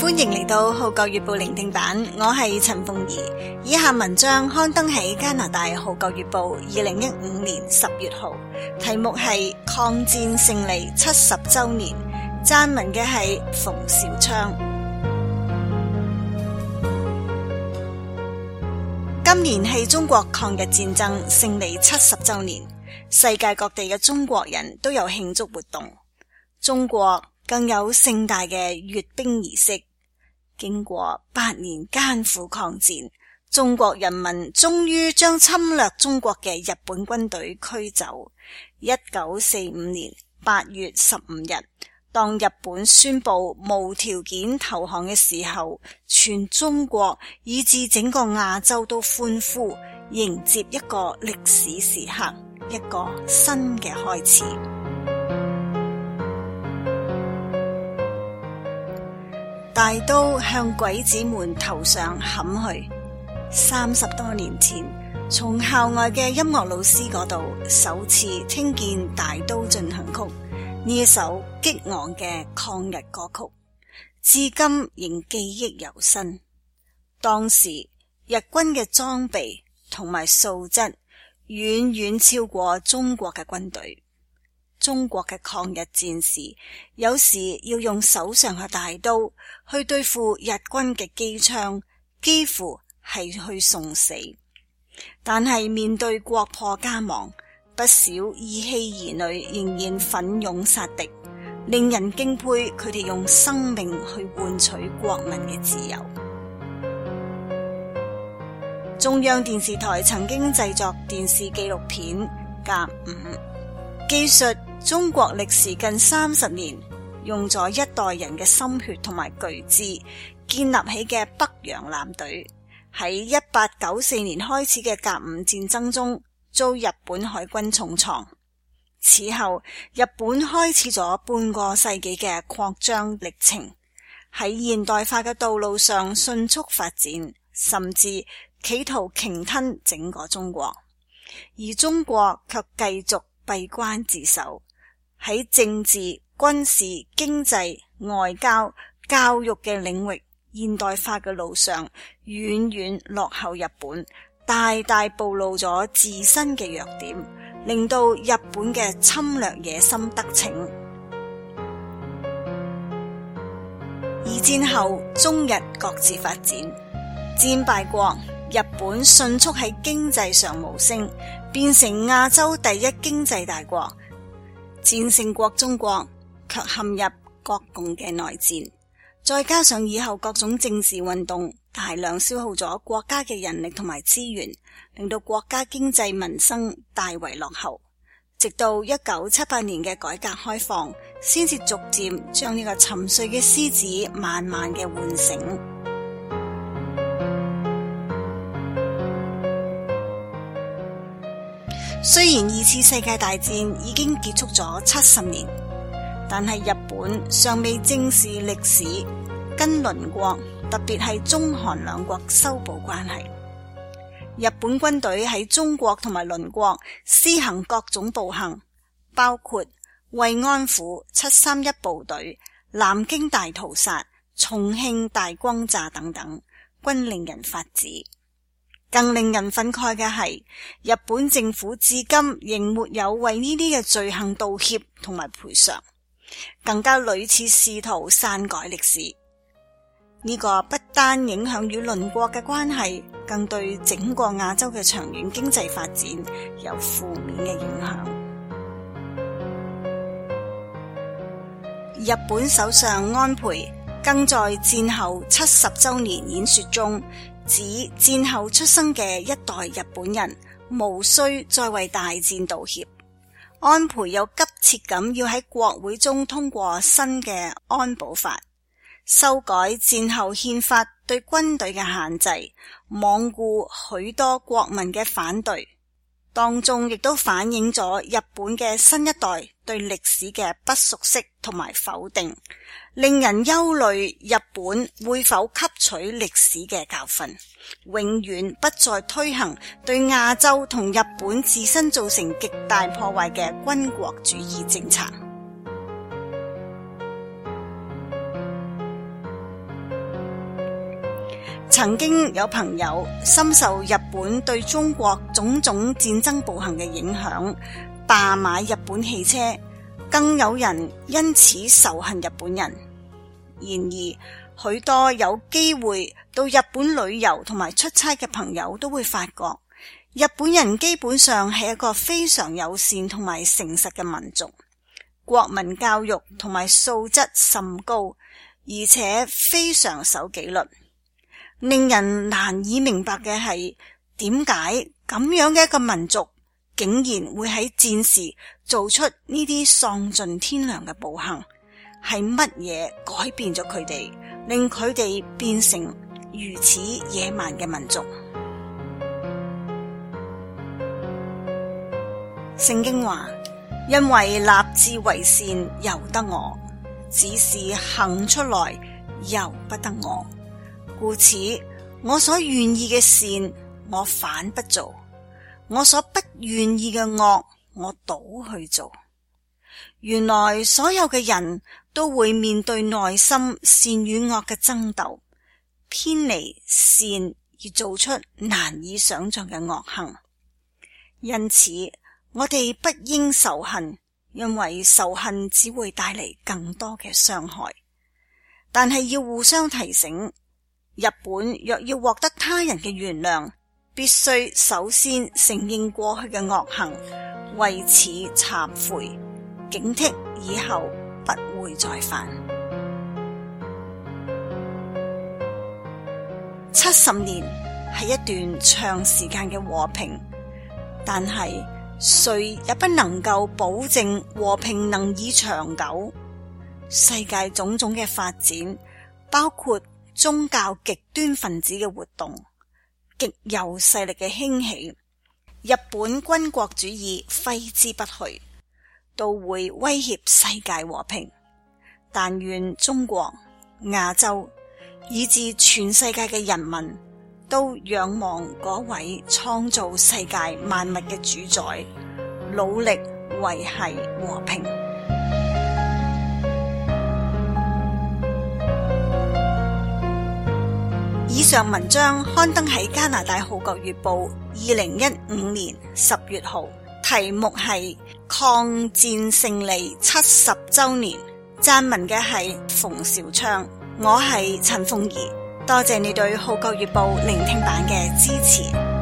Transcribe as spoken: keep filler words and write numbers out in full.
歡迎嚟到《號角月報》聆聽版，我係陳鳳儀。以下文章刊登喺加拿大《號角月報》二零一五年十月號，題目係抗戰勝利七十周年，撰文嘅係馮兆昌。今年係中國抗日戰爭勝利七十周年，世界各地嘅中國人都有慶祝活動，中國更有盛大嘅閱兵儀式。經過八年艱苦抗戰，中國人民終於將侵略中國嘅日本軍隊驅走。一九四五年八月十五日，當日本宣布無條件投降嘅時候，全中國以至整個亞洲都歡呼，迎接一個歷史時刻，一個新嘅開始。大刀向鬼子們頭上砍去。三十多年前，從校外嘅音樂老師嗰度首次聽見《大刀進行曲》呢一首激昂嘅抗日歌曲，至今仍記憶猶新。當時日軍嘅裝備同埋素質遠遠超過中國嘅軍隊。中國嘅抗日戰士有時要用手上嘅大刀去對付日軍嘅機槍，幾乎係去送死。但係面對國破家亡，不少義氣兒女仍然奮勇殺敵，令人敬佩佢哋用生命去換取國民嘅自由。中央電視台曾經製作電視紀錄片《甲午》，記述中國歷時近三十年，用咗一代人嘅心血同埋巨資建立起嘅北洋艦隊，喺一八九四年開始嘅甲午戰爭中遭日本海軍重創。此後，日本開始咗半個世紀嘅擴張歷程，喺現代化嘅道路上迅速發展，甚至企圖鯨吞整個中國，而中國卻繼續閉關自守。喺政治、軍事、經濟、外交、教育嘅領域，現代化嘅路上遠遠落後日本，大大暴露咗自身嘅弱點，令到日本嘅侵略野心得逞。二戰後，中日各自發展，戰敗國日本迅速喺經濟上冒升，變成亞洲第一經濟大國。戰勝國中國卻陷入國共嘅內戰，再加上以後各種政治運動大量消耗咗國家嘅人力同埋資源，令到國家經濟民生大為落後。直到一九七八年嘅改革開放，先至逐漸將呢個沉睡嘅獅子慢慢嘅喚醒。雖然二次世界大戰已經結束咗七十年，但係日本尚未正視歷史，跟鄰國，特別係中韓兩國修補關係。日本軍隊喺中國同埋鄰國施行各種暴行，包括慰安婦、七三一部隊、南京大屠殺、重慶大轟炸等等，均令人髮指。更令人憤慨嘅係，日本政府至今仍沒有為呢啲嘅罪行道歉同埋賠償，更加屢次試圖篡改歷史。呢、這個不單影響與鄰國嘅關係，更對整個亞洲嘅長遠經濟發展有負面嘅影響。日本首相安倍更在戰後七十周年演說中，指戰後出生嘅一代日本人無需再為大戰道歉。安倍又急切咁要喺國會中通過新嘅安保法，修改戰後憲法對軍隊嘅限制，罔顧許多國民嘅反對。當中亦都反映咗日本嘅新一代對歷史嘅不熟悉同埋否定，令人憂慮日本會否吸取歷史嘅教訓，永遠不再推行對亞洲同日本自身造成極大破壞嘅軍國主義政策。 曾經有朋友深受日本對中國種種戰爭暴行嘅影響，罷買日本汽車，更有人因此仇恨日本人。然而，許多有機會到日本旅遊同埋出差嘅朋友都會發覺，日本人基本上係一個非常友善同埋誠實嘅民族，國民教育同埋素質甚高，而且非常守紀律。令人難以明白嘅係，點解咁樣嘅一個民族竟然會喺戰時做出呢啲喪盡天良嘅暴行？係乜嘢改變咗佢哋，令佢哋變成如此野蠻嘅民族？聖經話，因為立志為善由得我，只是行出來由不得我。故此，我所願意嘅善，我反不做；我所不願意嘅惡，我倒去做。原來所有嘅人都會面對內心善與惡嘅爭鬥，偏離善而做出難以想象嘅惡行。因此，我哋不應仇恨，因為仇恨只會帶嚟更多嘅傷害。但係要互相提醒，日本若要獲得他人嘅原諒，必須首先承認過去嘅惡行，為此懺悔，警惕以後不會再犯。七十年係一段長時間嘅和平，但係誰也不能夠保證和平能以長久。世界種種嘅發展，包括宗教極端分子嘅活動、極右勢力嘅興起、日本軍國主義揮之不去，都會威脅世界和平。但願中國、亞洲以至全世界嘅人民都仰望嗰位創造世界萬物嘅主宰，努力維繫和平。以上文章刊登喺加拿大《號角月報》二零一五年十月號，題目係抗戰勝利七十周年。撰文嘅係馮紹昌，我係陳鳳儀，多謝你對《號角月報》聆聽版嘅支持。